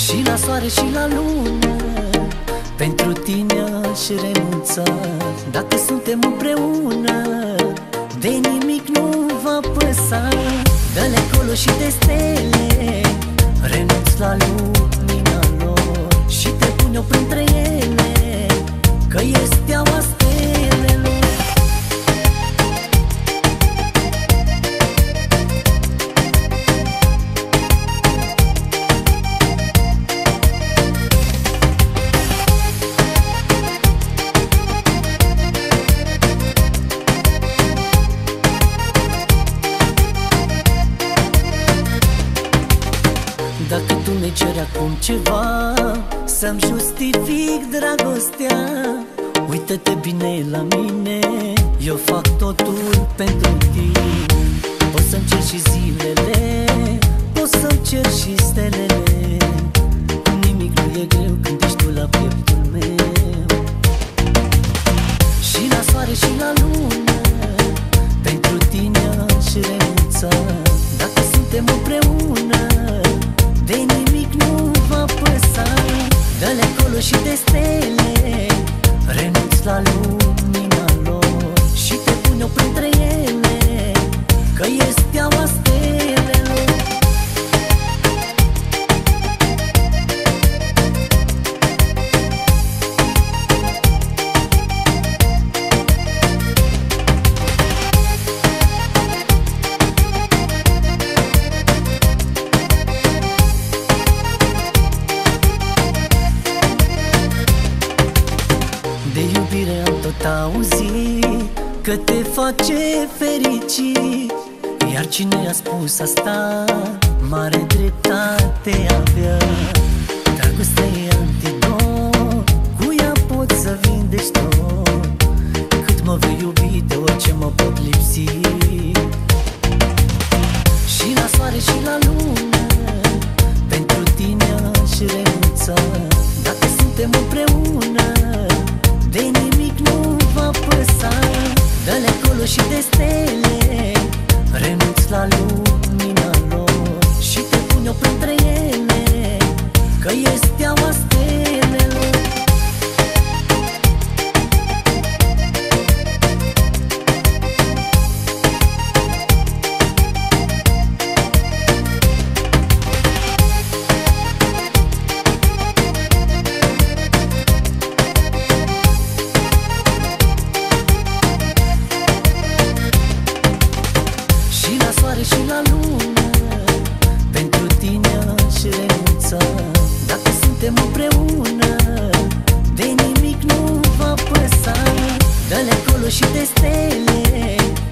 Și la soare și la lună, pentru tine aș renunța. Dacă suntem împreună, de nimic nu va păsa. Dă-le acolo și de stele, renunț la lumina lor și te pun eu printre ele, că e steaua stelelor. Dacă tu ne ceri acum ceva, să-mi justific dragostea, uită-te bine la mine, eu fac totul pentru tine. Poți să-mi cer și zilele, poți să-mi cer și stelele, nimic nu e greu când ești tu la pieptul meu. Și la soare și la lună, pentru tine aș renunța. Dacă suntem împreună, de nimic nu va păsa. Dă-le acolo și de stele, renunț la lumina lor și te pun eu printre ele, că e steaua stelelor. De iubire am tot auzit că te face fericit, iar cine a spus asta, mare dreptate avea. Dragostea e antidot, cu ea poți să vindești tot. Cât mă vei iubi, de orice mă pot lipsi. Și la soare și la lună, pentru tine aș renunța. Dacă suntem împreună, de nimic nu va păsa. Dă-le acolo și de stele, renunț la lumina lor și te pun eu printre ele, că e steaua stelelor. Și la lună, pentru tine aș renunța. Dacă suntem împreună, de nimic nu va păsa. Dă-le acolo și de stele,